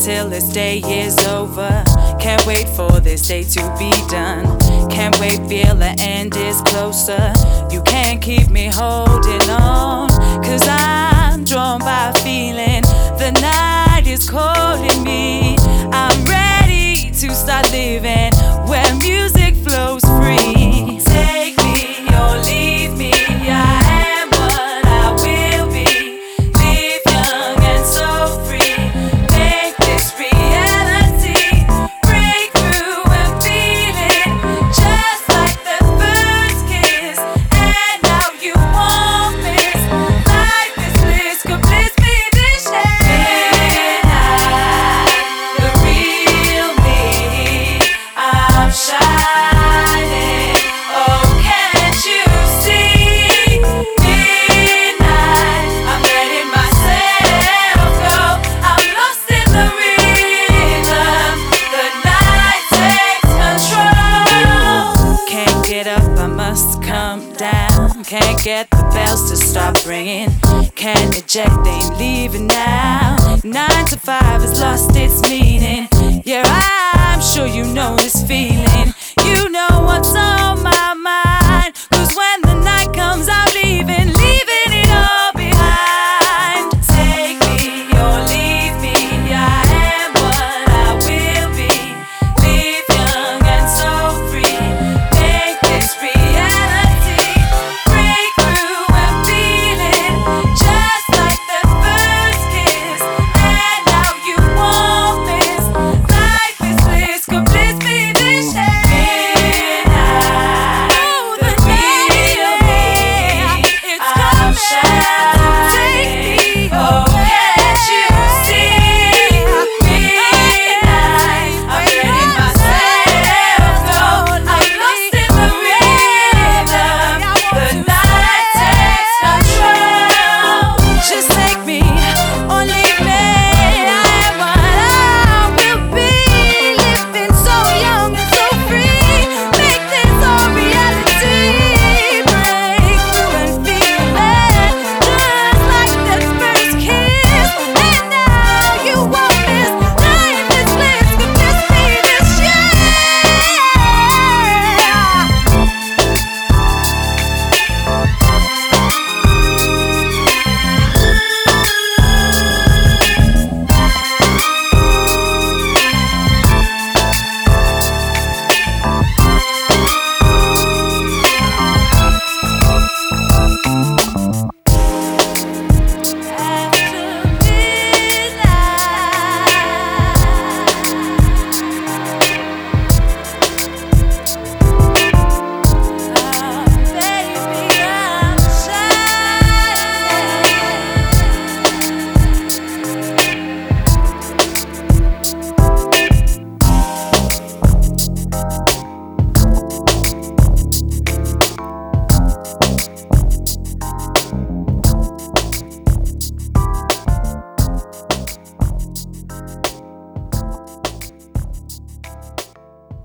till this day is over. Can't wait for this day to be done. Can't wait, feel the end is closer. You can't keep me holding on, 'cause I'm drawn by a feeling. The night is calling me. I'm ready to start living where music flows free. Take me or leave me, I am what I will be. Live young and so free. Make this reality. Break through and feel it, just like the first kiss. And now you want this. Life is bliss, could bliss be this shade? The real me, I'm shining. Oh, can't you see? Midnight, I'm letting myself go. I'm lost in the rhythm. The night takes control. Can't get up, I must come down. Can't get the bells to stop ringing. Can't eject, ain't leaving now. 9 to 5 has lost its meaning.